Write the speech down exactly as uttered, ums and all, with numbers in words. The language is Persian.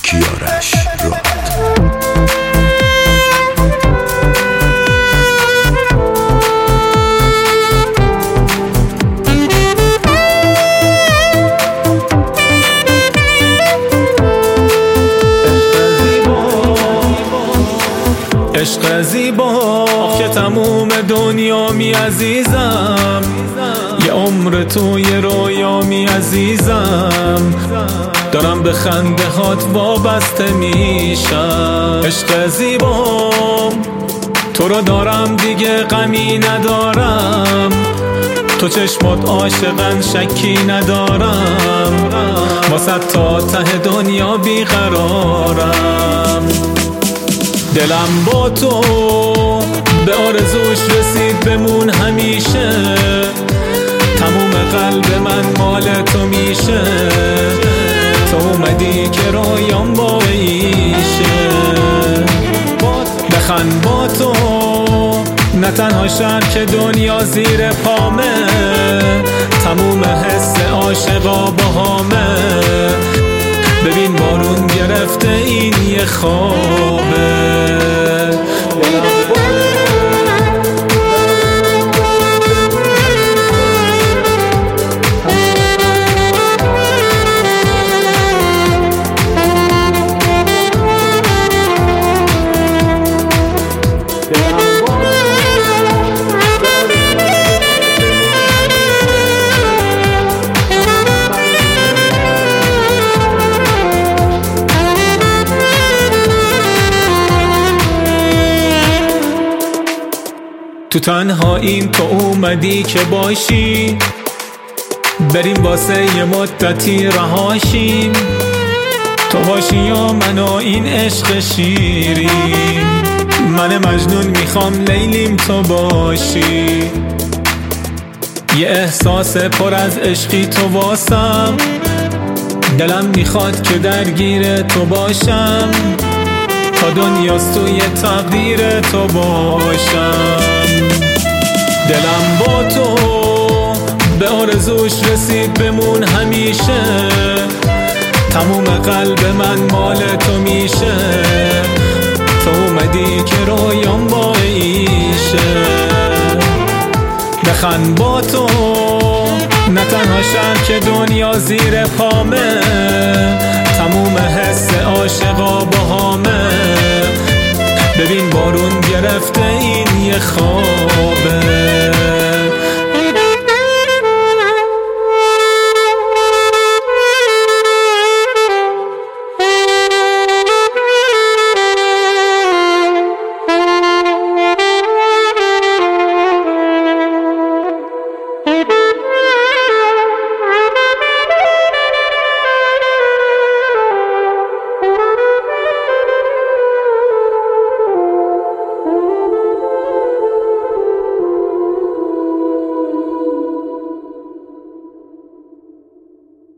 کیارش راد. عشق زیبا که تموم دنیا می عزیزم، یه عمر تو یه رویا می عزیزم، دارم به خنده هات وابسته میشم. عشق زیبا تو رو دارم دیگه غمی ندارم، تو چشمات عاشقن شکی ندارم، واسه تا ته دنیا بیقرارم. دلم با تو به آرزوش رسید بمون همیشه، تموم قلب من مال تو میشه، تو اومدی که رویام باعیشه. بخند با تو نه تنها شهر که دنیا زیر پامه، تموم حس عاشقا باهامه. ببین بارون گرفته این یه خوابه. تو تنهاییم تو اومدی که باشی، بریم واسه یه مدتی رهاشیم، تو باشی یا من و این عشق شیرین. من مجنون میخوام لیلیم تو باشی، یه احساس پر از عشقی تو واسم، دلم میخواد که درگیر تو باشم، تا دنیاست توی تقدیر تو باشم. دلم با تو به آرزوش رسید بمون همیشه، تموم قلب من مال تو میشه، تو اومدی که رویام باعیشه. بخند با تو نه تنها شهر که دنیا زیر پامه، تموم حس عاشقا باهامه. ببین بارون گرفته این یه خوابه.